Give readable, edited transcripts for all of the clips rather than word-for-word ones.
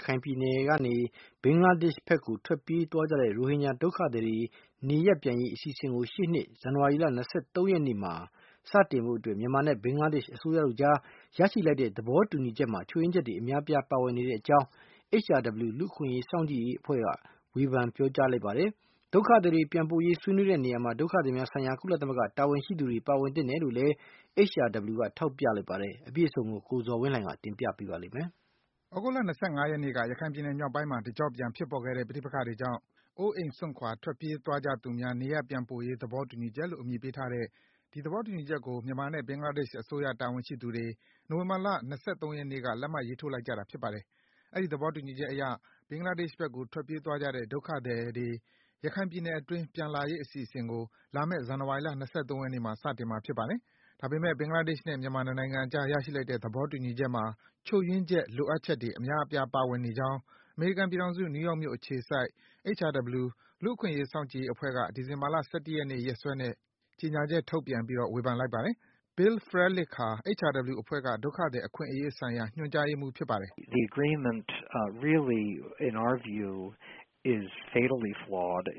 ခိုင်ပြည်နယ်ကနေ ဘင်္ဂလားဒေ့ရှ်ဘက်ကို ထွက်ပြေးသွားကြတဲ့ ရိုဟင်ဂျာဒုက္ခသည်တွေနေရပ်ပြန်ရေးအစီအစဉ်ကို ရှေ့နှစ် ဇန်နဝါရီလ ၂၃ ရက်နေ့မှာ စတင်ဖို့အတွက် မြန်မာနဲ့ ဘင်္ဂလားဒေ့ရှ်အစိုးရတို့ကြား ရရှိလိုက်တဲ့ သဘောတူညီချက်မှာ ချို့ယွင်းချက်တွေအများအပြားပါဝင်နေကြောင်း HRW လူ့အခွင့်အရေးစောင့်ကြည့်ရေးအဖွဲ့က ဝေဖန်ပြောကြားလိုက်ပါတယ်။ ဒုက္ခသည်တွေပြန်ပို့ရေးဆွေးနွေးတဲ့နေရာမှာ ဒုက္ခသည်များဆိုင်ရာ ကုလသမဂ္ဂတာဝန်ရှိသူတွေပါဝင်သင့်တယ်လို့လည်း HRW ကထောက်ပြလိုက်ပါတယ်။ အပြည့်အစုံကို ကိုဇော်ဝင်းလှိုင်က တင်ပြပေးပါမယ်။သြဂုတ်လ ၂၅ ရက်နေ့က ရခိုင်ပြည်နယ်မြောက်ပိုင်းမှာ တကျော့ပြန်ဖြစ်ပေါ်ခဲ့တဲ့ ပဋိပက္ခတွေကြောင့် အိုးအိမ်စွန့်ခွာ ထွက်ပြေးသွားကြသူများ နေရပ်ပြန်ပို့ရေး သဘောတူညီချက်လို့ အမည်ပေးထားတဲ့ ဒီသဘောတူညီချက်ကို မြန်မာနဲ့ ဘင်္ဂလားဒေ့ရှ်အစိုးရတာဝန်ရှိသူတွေ နိုဝင်ဘာလ ၂၃ ရက်နေ့က လက်မှတ်ရေးထိုးလိုက်ကြတာဖြစ်ပါတယ်။ အဲဒီသဘောတူညီချက်အရ ဘင်္ဂလားဒေ့ရှ်ဘက်ကို ထွက်ပြေးသွားကြတဲ့ ဒုက္ခသည်တွေ ရခိုင်ပြည်နယ်အတွင်း ပြန်လာရေးအစီအစဉ်ကို လာမယ့် ဇန်နဝါရီလ ၂၃ ရက်နေ့မှာ စတင်မှာဖြစ်ပါတယ်။ ဒါပေမယ့် ဘင်္ဂလားဒေ့ရှ်နဲ့ မြန်မာ နှစ်နိုင်ငံအကြား ရရှိလိုက်တဲ့ သဘောတူညီချက်မှာ ချို့ယွင်းချက်၊ လိုအပ်ချက်တွေ အများအပြားပါဝင်နေကြောင်း အမေရိကန်ပြည်ထောင်စု၊ နယူးယောက်မြို့အခြေစိုက် HRW လူ့အခွင့်အရေးစောင့်ကြည့်ရေးအဖွဲ့က ဒီဇင်ဘာလ ၁၁ ရက်နေ့ ရက်စွဲနဲ့ ကြေညာချက်ထုတ်ပြန်ပြီး ဝေဖန်လိုက်ပါတယ်။ Bill Frelich ဟာ HRW အဖွဲ့က ဒုက္ခသည်အခွင့်အရေးဆိုင်ရာ ညွန်ကြားရေးမှူးဖြစ်ပါတယ်။ The agreement really, in our view, is fatally flawed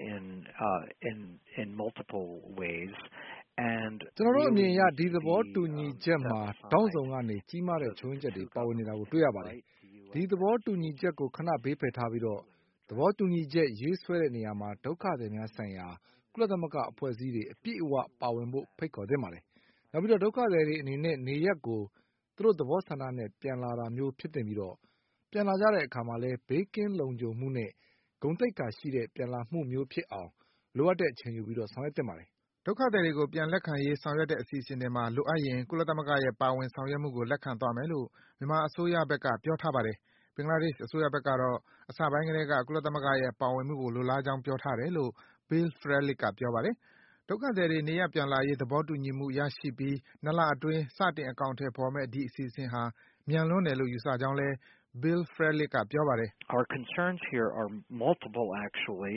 in multiple ways and ကျနော်တို့အမြင်အရ ဒီသဘောတူညီချက်မှာ ထောင့်စုံကနေ ကြီးမားတဲ့ ချို့ယွင်းချက်တွေပါဝင်နေတာကို တွေ့ရပါတယ်။ ဒီသဘောတူညီချက်ကို ခဏဘေးဖယ်ထားပြီး သဘောတူညီချက်ရေးဆွဲတဲ့နေရာမှာ ဒုက္ခသည်များဆိုင်ရာ ကုလသမဂ္ဂအဖွဲ့အစည်းတွေ အပြည့်အဝပါဝင်ဖို့ ဖိတ်ခေါ်သင့်ပါတယ်။ နောက်ပြီး ဒုက္ခသည်တွေအနေနဲ့ နေရပ်ကို သူတို့သဘောဆန္ဒနဲ့ ပြန်လာတာမျိုးဖြစ်သင့်ပြီး ပြန်လာကြတဲ့အခါမှာလည်း ဘေးကင်းလုံခြုံမှုနဲ့ ဂုဏ်သိက္ခာရှိတဲ့ ပြန်လာမှုမျိုးဖြစ်အောင် လိုအပ်တဲ့အချိန်ယူပြီး ဆောင်ရွက်သင့်ပါတယ်။ ဒုက္ခသည်တွေကို ပြန်လက်ခံရေးဆောင်ရွက်တဲ့အစီအစဉ်တွေမှာ လိုအပ်ရင် ကုလသမဂ္ဂရဲ့ ပါဝင်ဆောင်ရွက်မှုကို လက်ခံသွားမယ်လို့ မြန်မာအစိုးရဘက်က ပြောထားပါတယ်။ ဘင်္ဂလားဒေ့ရှ်အစိုးရဘက်ကတော့ အစပိုင်းကတည်းက ကုလသမဂ္ဂရဲ့ ပါဝင်မှုကို လိုလားကြောင်း ပြောထားတယ်လို့ Bill Frelich က ပြောပါတယ်။ ဒုက္ခသည်တွေ နေရပ်ပြန်လာရေး သဘောတူညီမှုရရှိပြီး ၂ လအတွင်း စတင်အကောင်အထည်ဖော်မယ့် ဒီအစီအစဉ်ဟာ မြန်လွန်းတယ်လို့ ယူဆကြောင်းလည်း Bill Frelich က ပြောပါတယ်။ Our concerns here are multiple actually.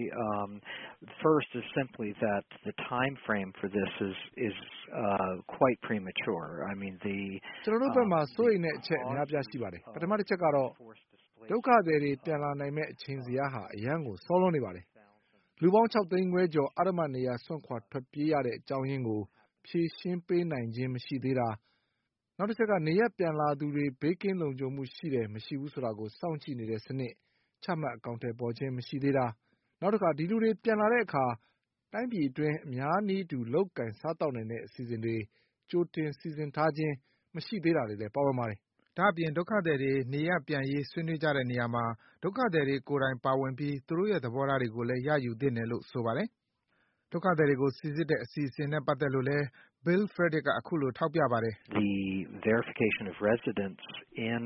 First is simply that the time frame for this is quite premature. I mean ကျနော်တို့ဘက်မှာ စိုးရိမ်တဲ့အချက်အများအပြားရှိပါတယ်။ ပထမတချက်ကတော့ ဒုက္ခသည်တွေပြန်လာနိုင်မယ့် အချိန်ဇယားဟာ အရမ်းကို စောလွန်းနေပါတယ်။ လူပေါင်း ၆ သိန်းခွဲကျော် အဓမ္မနေရာစွန့်ခွာထွက်ပြေးရတဲ့အကြောင်းရင်းကို ဖြေရှင်းပေးနိုင်ခြင်းမရှိသေးတာ၊ နောက်တချက်က နေရပ်ပြန်လာသူတွေ ဘေးကင်းလုံခြုံမှုရှိတယ် မရှိဘူးဆိုတာကို စောင့်ကြည့်နေတဲ့စနစ် ချမှတ်အကောင်အထည်ဖော်ခြင်းမရှိသေးတာ၊ နောက်တခါ ဒီလူတွေပြန်လာတဲ့အခါ တိုင်းပြည်အတွင်း အများနည်းတူ လုပ်ကိုင်စားသောက်နိုင်တဲ့အစီအစဉ်တွေ ကြိုတင်စီစဉ်ထားခြင်း မရှိသေးတာတွေလည်း ပါဝင်ပါတယ်။ ဒါ့အပြင် ဒုက္ခသည်တွေ နေရပ်ပြန်ရေးဆွေးနွေးကြတဲ့နေရာမှာ ဒုက္ခသည်တွေကိုယ်တိုင်ပါဝင်ပြီး သူတို့ရဲ့သဘောထားတွေကိုလည်း ရယူသင့်တယ်လို့ ဆိုပါတယ်။ ဒုက္ခသည်တွေကို စိစစ်တဲ့အစီအစဉ်နဲ့ပတ်သက်လို့လည်း Bill Frelich က အခုလို ထောက်ပြပါတယ်။ The verification of residence in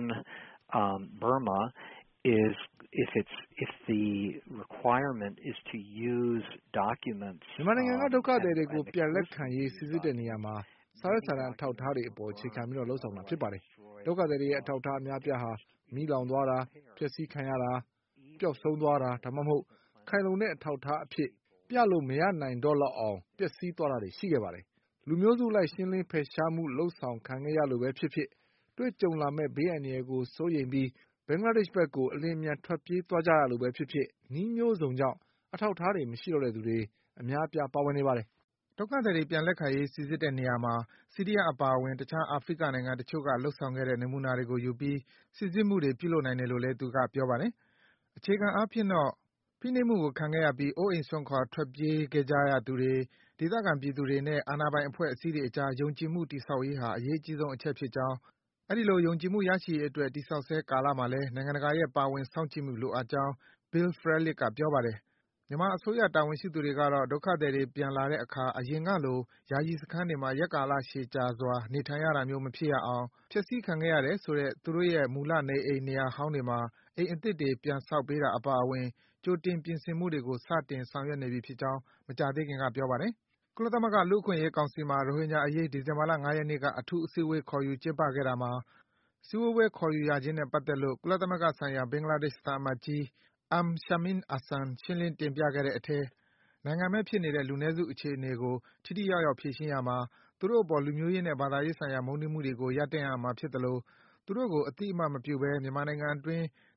Burma is if the requirement is to use documents မြန်မာနိုင်ငံက ဒုက္ခသည်တွေကို ပြန်လက်ခံရေးစိစစ်တဲ့နေရာမှာ စာရွက်စာတမ်းအထောက်အထားတွေအပေါ် အခြေခံပြီး လုပ်ဆောင်တာဖြစ်ပါတယ်။ ဒုက္ခသည်တွေရဲ့ အထောက်အထားအများအပြားဟာ မီးလောင်သွားတာ၊ ဖျက်ဆီးခံရတာ၊ ပျောက်ဆုံးသွားတာ ဒါမှမဟုတ် ခိုင်လုံတဲ့အထောက်အထားအဖြစ် ပြလို့မရနိုင်တော့လောက်အောင် ပျက်စီးသွားတာတွေရှိခဲ့ပါတယ်။ လူမျိုးစုအလိုက် ရှင်းလင်းဖယ်ရှားမှုလုပ်ဆောင်ခံခဲ့ရလို့ပဲဖြစ်ဖြစ်၊ တွေ့ကြုံလာမယ့် ဘေးအန္တရာယ်ကို စိုးရိမ်ပြီး ဘင်္ဂလားဒေ့ရှ်ဘက်ကို အလျင်အမြန် ထွက်ပြေးသွားကြရလို့ပဲဖြစ်ဖြစ် နည်းမျိုးစုံကြောင့် အထောက်အထားတွေမရှိတော့တဲ့သူတွေ အများအပြားပါဝင်နေပါတယ်။ ဒုက္ခသည်တွေ ပြန်လက်ခံရေးစိစစ်တဲ့နေရာမှာ ဆီးရီးယားအပါအဝင် တခြား အာဖရိကနိုင်ငံတချို့က လုပ်ဆောင်ခဲ့တဲ့ နမူနာတွေကိုယူပြီး စိစစ်မှုတွေ ပြုလုပ်နိုင်တယ်လို့လည်း သူက ပြောပါတယ်။ အခြေခံအားဖြင့်တော့ ဖိနှိပ်မှုကိုခံခဲ့ရပြီး အိုးအိမ်စွန့်ခွာ ထွက်ပြေးခဲ့ကြရသူတွေ၊ ဒေသခံပြည်သူတွေနဲ့ အာဏာပိုင်အဖွဲ့အစည်းတွေအကြား ယုံကြည်မှုတည်ဆောက်ရေးဟာ အရေးအကြီးဆုံးအချက်ဖြစ်ကြောင်း၊ အဲဒီလို ယုံကြည်မှုရရှိရေးအတွက် တည်ဆောက်ဆဲကာလမှာလည်း နိုင်ငံတကာရဲ့ ပါဝင်စောင့်ကြည့်မှုလိုအပ်ကြောင်း Bill Frelich က ပြောပါတယ်။ မြန်မာအစိုးရတာဝန်ရှိသူတွေကတော့ ဒုက္ခသည်တွေပြန်လာတဲ့အခါ အရင်ကလို ယာယီစခန်းတွေမှာ ရက်ကာလရှည်ကြာစွာ နေထိုင်ရတာမျိုးမဖြစ်ရအောင် ဖျက်ဆီးခံခဲ့ရတယ်ဆိုတဲ့ သူတို့ရဲ့ မူလနေအိမ် နေရာဟောင်းတွေမှာ အိမ်အသစ်တွေ ပြန်ဆောက်ပေးတာအပါအဝင် ကြိုတင်ပြင်ဆင်မှုတွေကို စတင်ဆောင်ရွက်နေပြီဖြစ်ကြောင်း မကြာသေးခင်က ပြောပါတယ်။ ကုလသမဂ္ဂလူ့အခွင့်အရေးကောင်စီမှာ ရိုဟင်ဂျာအရေး ဒီဇင်ဘာလ ၅ ရက်နေ့က အထူးအစည်းအဝေးခေါ်ယူကျင်းပခဲ့တာမှာ စည်းဝေးပွဲခေါ်ယူရခြင်းနဲ့ပတ်သက်လို့ ကုလသမဂ္ဂဆိုင်ရာ ဘင်္ဂလားဒေ့ရှ်သံအမတ်ကြီး Amshasmeen Ahsan ရှင်းလင်းတင်ပြခဲ့တဲ့အထဲ နိုင်ငံမဲ့ဖြစ်နေတဲ့ လူနည်းစုအခြေအနေကို ထိထိရောက်ရောက်ဖြေရှင်းရာမှာ သူတို့အပေါ် လူမျိုးရေးနဲ့ ဘာသာရေးဆိုင်ရာ မုန်းတီးမှုတွေကို ရပ်တန့်ရမှာဖြစ်သလို သူတို့ကို အသိအမှတ်မပြုဘဲ မြန်မာနိုင်ငံအတွင်း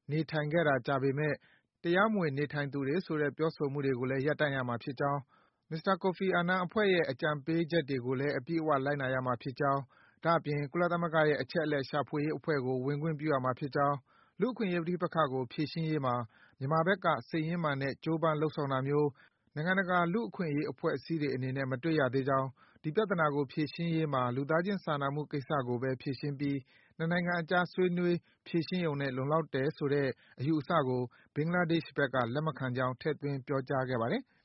နေထိုင်ခဲ့တာကြာပေမယ့် တရားမဝင်နေထိုင်သူတွေဆိုတဲ့ ပြောဆိုမှုတွေကိုလည်း ရပ်တန့်ရမှာဖြစ်ကြောင်း၊ မစ္စတာ Kofi Annan အဖွဲ့ရဲ့ အကြံပေးချက်တွေကိုလည်း အပြည့်အဝ လိုက်နာရမှာဖြစ်ကြောင်း၊ ဒါ့အပြင် ကုလသမဂ္ဂရဲ့ အချက်အလက် ရှာဖွေရေးအဖွဲ့ကို ဝင်ခွင့်ပြုရမှာဖြစ်ကြောင်း၊ လူ့အခွင့်အရေး ပဋိပက္ခကို ဖြေရှင်းရေးမှာ မြန်မာဘက်က စိတ်ရင်းမှန်တဲ့ ကြိုးပမ်း လုပ်ဆောင်တာမျိုး နိုင်ငံတကာ လူ့အခွင့်အရေး အဖွဲ့အစည်းတွေအနေနဲ့ မတွေ့ရသေးကြောင်း၊ ဒီပြဿနာကို ဖြေရှင်းရေးမှာ လူသားချင်းစာနာမှုကိစ္စကိုပဲ ဖြေရှင်းပြီး နှစ်နိုင်ငံအကြား ဆွေးနွေး ဖြေရှင်းရုံနဲ့ လုံလောက်တယ်ဆိုတဲ့ အယူအဆကို ဘင်္ဂလားဒေ့ရှ်ဘက်က လက်မခံကြောင်း ထည့်သွင်း ပြောကြားခဲ့ပါတယ်။